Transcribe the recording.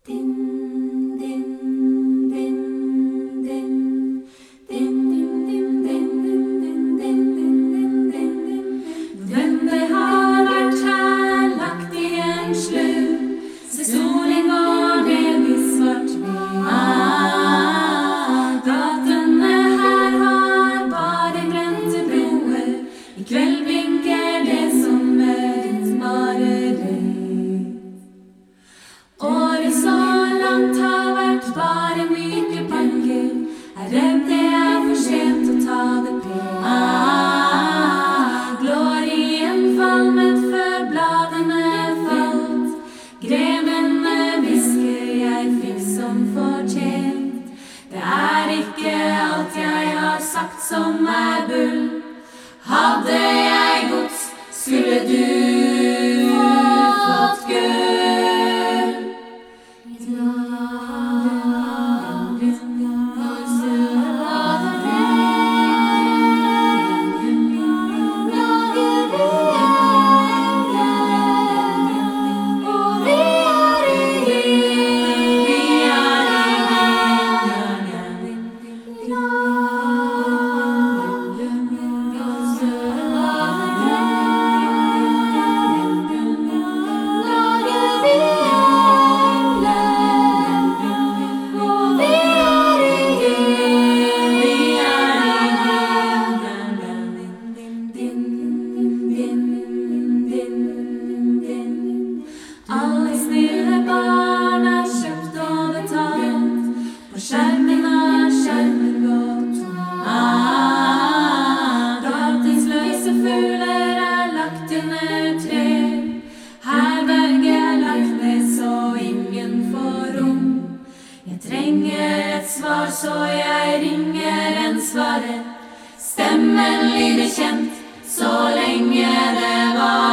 Som bull. Hadde jeg gods, skulle du fått gull. Alle snille barn kjøpt og betalt, på skjermen gått Datingsløse fugler lagt under tre. Herberget lagt ned så ingen får rom. Jeg trenger et svar, så jeg ringer en svarer. Stemmen lyder kjent, så lenge det var